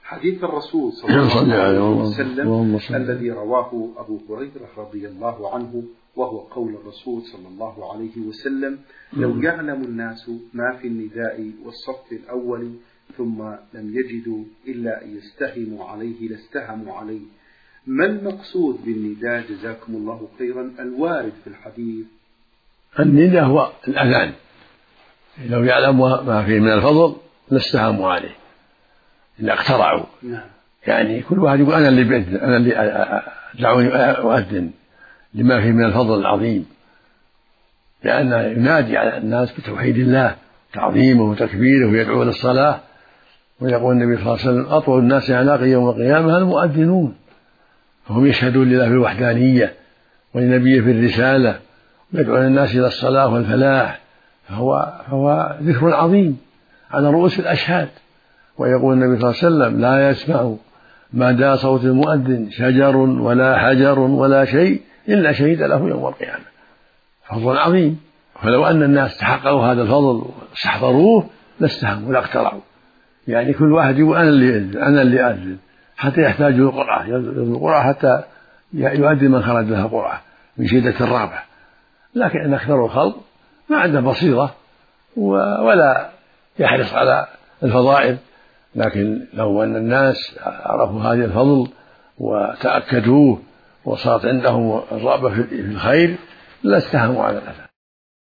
حديث الرسول صلى الله عليه وسلم الذي رواه أبو هريرة رضي الله عنه، وهو قول الرسول صلى الله عليه وسلم: لو يعلم الناس ما في النداء والصف الأول ثم لم يجدوا إلا أن يستهموا عليه لاستهموا عليه. ما المقصود بالنداء جزاكم الله خيرا الوارد في الحديث؟ النداء هو الأذان، لو يعلم ما فيه من الفضل لاستهموا عليه إلا اقترعوا. يعني كل واحد يقول أنا اللي بأذن، أنا اللي دعوني أؤذن لما فيه من الفضل العظيم، لأنه ينادي على الناس بتوحيد الله تعظيمه وتكبيره ويدعو للصلاة. ويقول النبي صلى الله عليه وسلم: أطول الناس عناقا يوم القيامة المؤذنون، فهم يشهدون لله بالوحدانية ولنبيه في الرسالة ويدعون الناس إلى الصلاة والفلاح، فهو ذكر عظيم على رؤوس الأشهاد. ويقول النبي صلى الله عليه وسلم: لا يسمع مدى صوت المؤذن شجر ولا حجر ولا شيء إلا شهد له يوم القيامة. فضل عظيم، فلو أن الناس تحققوا هذا الفضل واستحضروه لاستهموا ولا اقترعوا. يعني كل واحد يقول أنا اللي أذن، حتى يحتاج القرعة، القرعة حتى يؤذن من خرج لها قرعة من شدة الرغبة. لكن إن أكثر الخلق ما عنده بصيرة ولا يحرص على الفضائل. لكن لو أن الناس عرفوا هذا الفضل وتأكدوه وصارت عندهم الرغبة في الخير لاستهموا على الأذى.